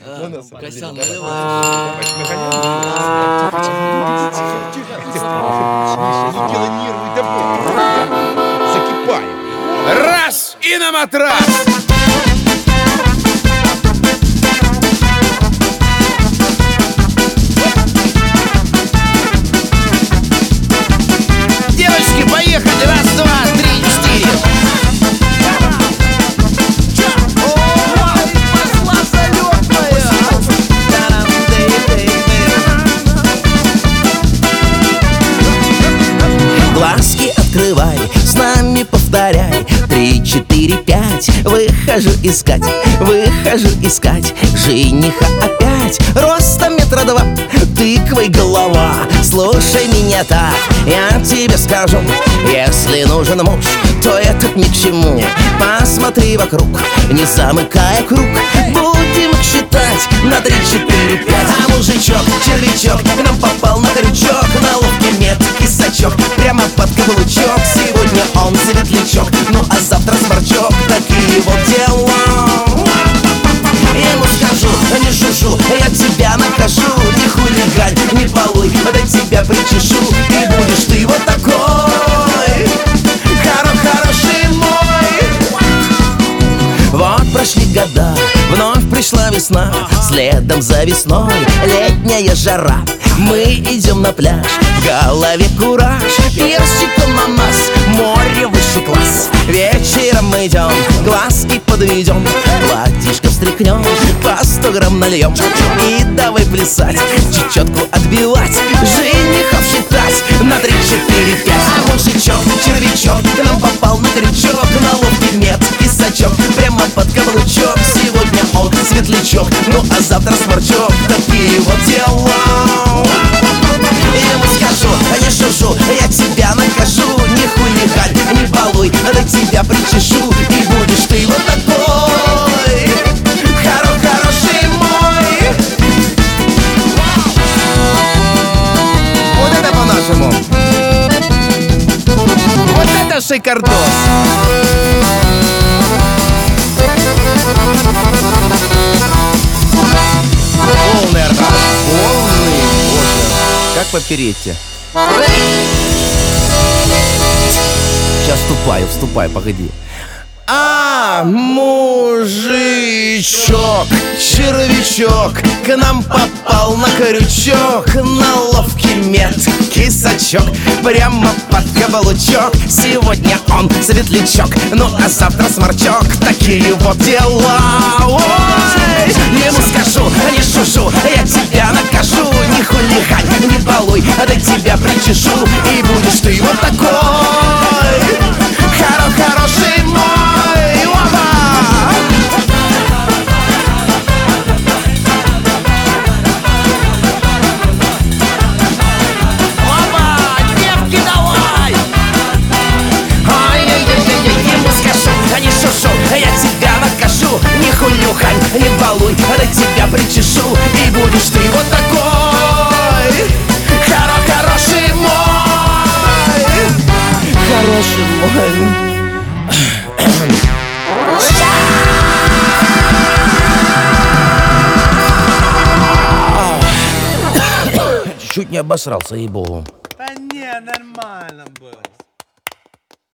Костян, Давай, тихо. Не делай нервы, давай. Закипаем. Раз и на матрас! Девочки, поехали! Раз, два, три, четыре! Глазки открывай, с нами повторяй. 3, 4, 5. Выхожу искать жениха опять. Ростом 2 метра, тыквой голова. Слушай меня так, я тебе скажу. Если нужен муж, то этот ни к чему. Посмотри вокруг, не замыкая круг. Будем их считать на 3, 4, 5. А мужичок, червячок, к нам попал на крючок. На ловке меткий сачок, прямо под каблучок. Сегодня он светлячок, ну а завтра сморчок. Такие вот дела. Ему скажу, не жужжу, я тебя накажу. Не хулигань, не балуй, до тебя причешу. И будешь ты вот такой хороший мой. Вот прошли года, вновь пришла весна. Следом за весной летняя жара. Мы идем на пляж, в голове кураж. Персиком на нас, море выше класс. Вечером мы идем, глазки подведем. Платьишко встряхнем, по 100 грамм нальем. И давай плясать, чечетку отбивать, женихов считать на 3, 4, 5. А мужичок, червячок, к нам попал на крючок. На ловке меткий сачок, прямо под каблучок. Сегодня он светлячок, ну а завтра сморчок. Такие вот дела. Ему скажу, не шужу, я тебя накажу. Не хулигань, не балуй, до тебя причешу. И будешь ты вот такой хороший мой. Вот это по-нашему! Вот это шикардос! Полный оргазм! Полный! Боже! Как попереть-то? Сейчас вступаю, погоди. А, мужичок, червячок, к нам попал на крючок. На ловкий меткий сачок, прямо под каблучок. Сегодня он светлячок, ну а завтра сморчок. Такие вот дела. Ой, ему скажу, не шушу, я тебя накажу. Не хулигань, не балуй, до тебя причешу. И будешь ты вот такой хороший мой. Я тебя накажу, не хулюхань, не балуй, до тебя причешу. И будешь ты вот такой хороший мой. Хороший мой. Чуть не обосрался, ей-богу. Да не, нормально было.